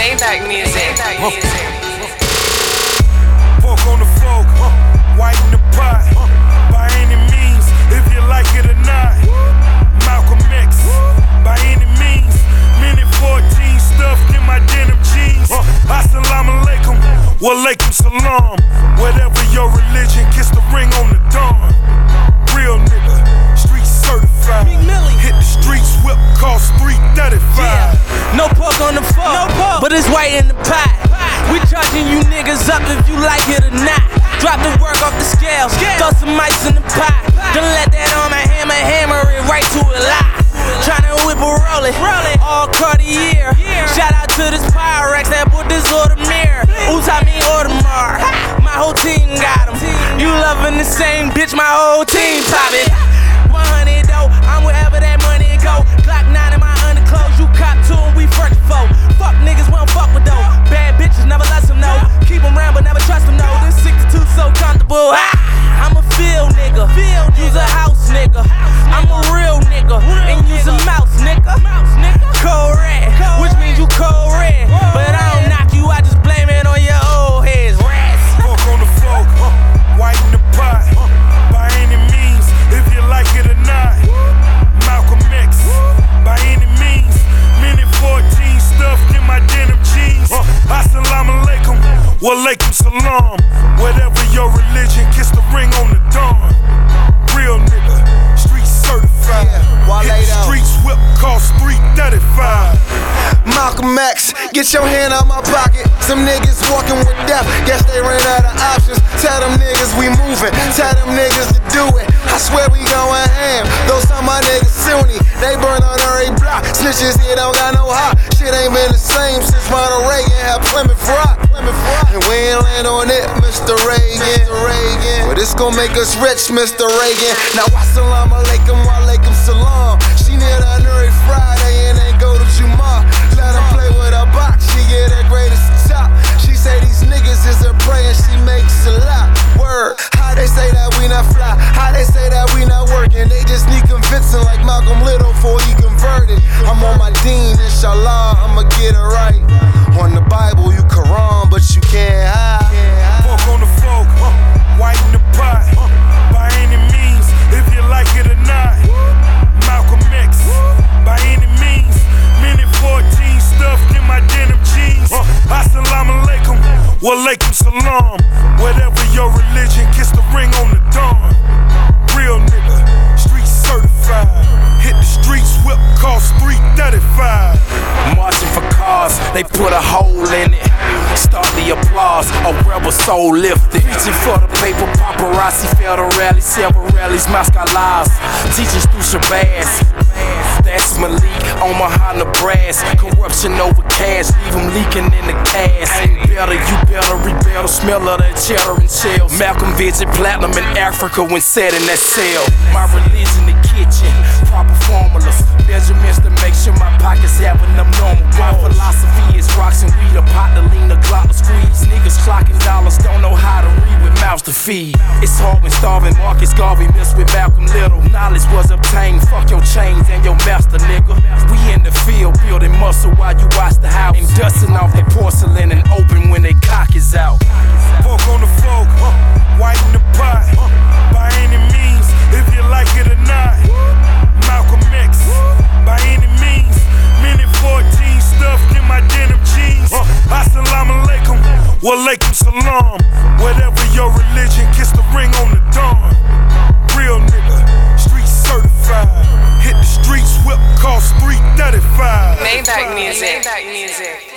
Maybach music. Pork on the fork, white in the pot. By any means, if you like it or not. Malcolm X, by any means. Minute 14 stuffed in my denim jeans. Assalamu alaikum, walaikum salam. Whatever your religion, kiss the ring on the dawn. Real nigga, street certified. Hit the streets, whip cost $335. Yeah. No pork on the fork, but it's white in the pot. We charging you niggas up if you like it or not. Drop the work off the scales, throw some ice in the pot. Don't let that on my hammer it right to a lot. Tryna whip a roll it, all Cartier. Shout out to this Pyrex that put this Audemars. Usami Audemars, my whole team got him. You loving the same bitch, my whole team pop it. 100 though, I'm wherever that money go. Glock 9 in my underclothes, you cop to them, we first for. Fuck niggas, we don't fuck with though. Bad bitches, never let them know. Keep them round, but never trust them, no. This 62 so comfortable. I'm a field nigga, use a house nigga. I'm a real nigga, and use a mouse nigga. Cold red, which means you cold red. But I don't knock you, I just blame it on your old heads. Rats. Pork on the fork, white in the pot. By any means, if you like it or not. Malcolm X, by any means. Minute 14 stuffed in my denim jeans. Assalamu alaikum, walaikum salam. Whatever your religion, kiss the ring on the dawn. Real nigga, street certified. Hit the streets, whip cost $335. Malcolm X, get your hand out my pocket. Some niggas walking with death, guess they ran out of options. Tell them niggas we moving, tell them niggas to do it. I swear we going ham, though some of my niggas Sunni. They burn on every block, snitches here don't got no heart. Shit ain't been the same since Ronald Reagan had Plymouth Rock. And we ain't land on it, Mr. Reagan. But it's gon' make us rich, Mr. Reagan. Now assalamu alaikum, walaikum salam. She near the every Friday and ain't go to Juma. Let her play with her box, she get her greatest top. She say these niggas is her prey and she makes a lot. Word, how they say that we not fly, how they say that we not working. They just need convincing like Malcolm Little before he converted. I'm on my deen, inshallah, I'ma get it right. On the Bible, you Quran, but you can't hide. Pork on the fork, white in the pot. By any means, if you like it or not. Malcolm X, by any means. Minute 14 stuffed in my denim jeans. Assalamu alaikum, walaikum salam. Whatever your religion, kiss the ring on the dawn. Real nigga, street certified. Hit the streets, whip cost $335. Marching for cars, they put a hole in it. Start the applause, a rebel soul lifted. Reaching for the paper, paparazzi, failed to rally. Several rallies, Moscow lies. Teachers through Shabazz. That's Malik, Omaha, Nebraska. Corruption over cash, leave them leaking in the cash. Ain't better, you better rebel. The smell of that cheddar and shells. Malcolm Vision, platinum in Africa when set in that cell. My religion, the kitchen, proper formulas. Measurements to make sure my pockets have enough normal. My philosophy is rocks and weed, a pot to lean, a Glock to squeeze. Niggas clocking dollars, don't know how to read with mouths to feed. It's hard when starving Marcus Garvey mixed with Malcolm Little. Knowledge was obtained, fuck your chains and your master, nigga. We in the field building muscle while you watch the house. And dusting off their porcelain and open when they cock is out. Pork on the fork, white in the pot. By any means, if you like it or not. Malcolm X, by any means. Minute 14 stuffed in my denim jeans. Assalamu alaikum, walaikum salam. Whatever your religion, kiss the ring on the dawn. Real nigga, street certified. Hit the streets, whip cost $335. Maybach music.